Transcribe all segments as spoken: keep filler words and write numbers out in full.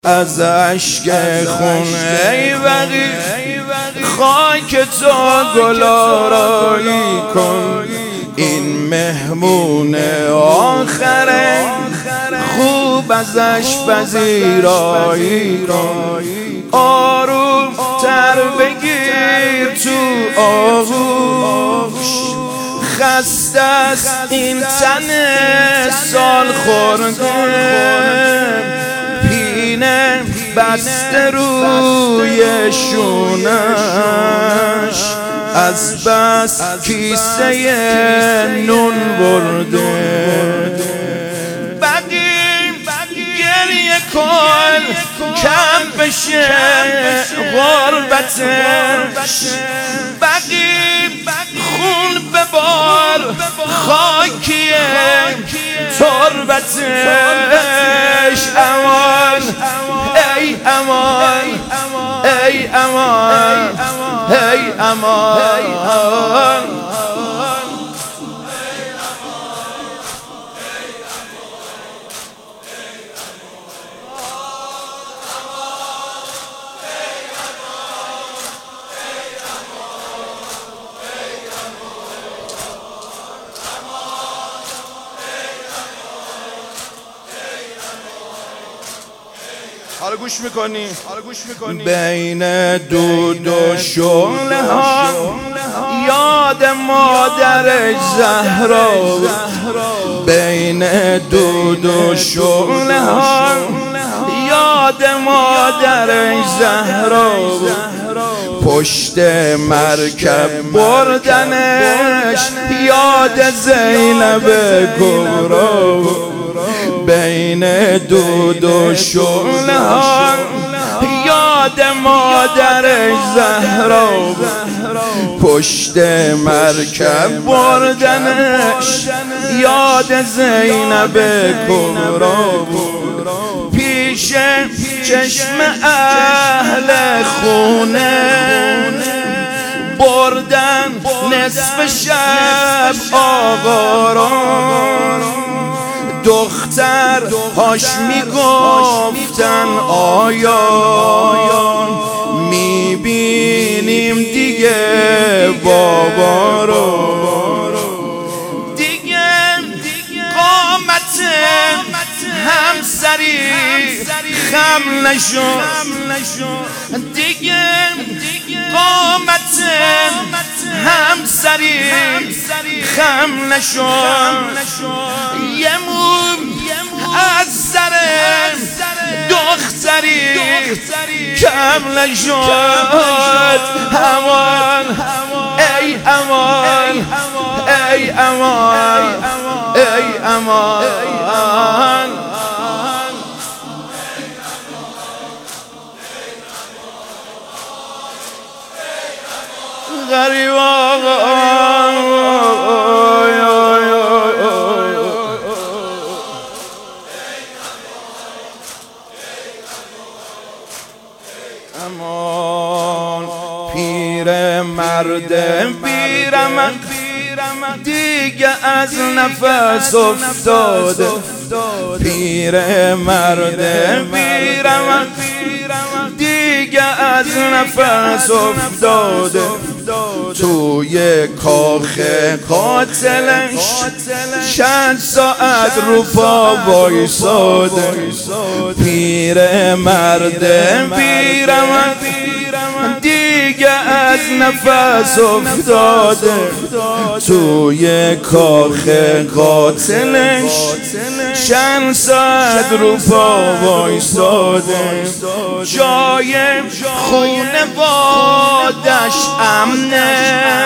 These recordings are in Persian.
از اشک خون ای وقی خاک تو گلارایی کن. این مهمون آخره خوب ازش پذیرایی کن. آروم تر بگیر تو آغوش، خسته است این تن سال خورده، پینه بسته روی شونش، از بس کیسه نون برده. بقیم گریه کن کم بشه غربتش، بقیم خون ببار خاکیه تربتش. امان ای امان ای امان ای امان. حالا گوش میکنی حالا گوش میکنی بین دود و شعله ها یاد مادر زهرا، بین دود و شعله ها یاد مادر زهرا، پشت مرکب بردنش یاد زینب کبرا. بین دود و شعله ها یاد مادر زهرا، پشت مرکب بردنش یاد زینب کبرا. پیش چشم اهل خونه بردن نصف شب آقا را، دختر هاش میگفتن آیا میبینیم دیگه بابا رو. دیگه قامت همسری خم نشد، دیگه قامت همسری خم نشد. یه موم از سر دختری کم نشد. امان ای امان ای امان ای امان. غریبان امان. پیر مرد پیرم دیگه از نفس افتاده، پیر مرد پیرم دیگه از نفس افتاده. توی کاخ قاتلش چند ساعت رو پا وایساده، پیر مرد پیرم دیگه از نفس افتاده. توی کاخ قاتلش چند ساعت رو پا وایساده. جای خونوادش امنه،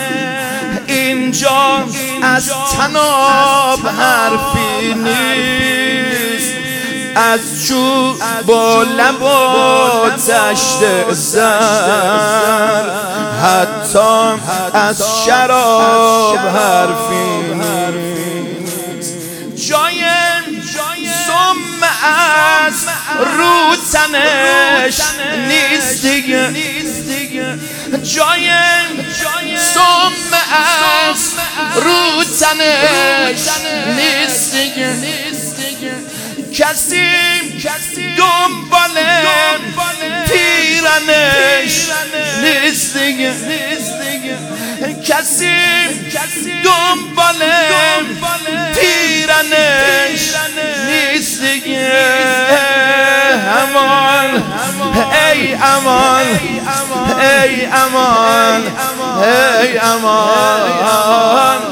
اینجا از طناب حرفی نیست، از چوب با لبا تشت سر، حتی از شراب حرفی نیست. جای سم از رو تنش نیست دیگه، جای سم از رو تنش نیست دیگه. کسی دنبال پیرنش نیست دیگه کسی دنبال پیرنش نیست دیگه امان ای امان ای امان ای امان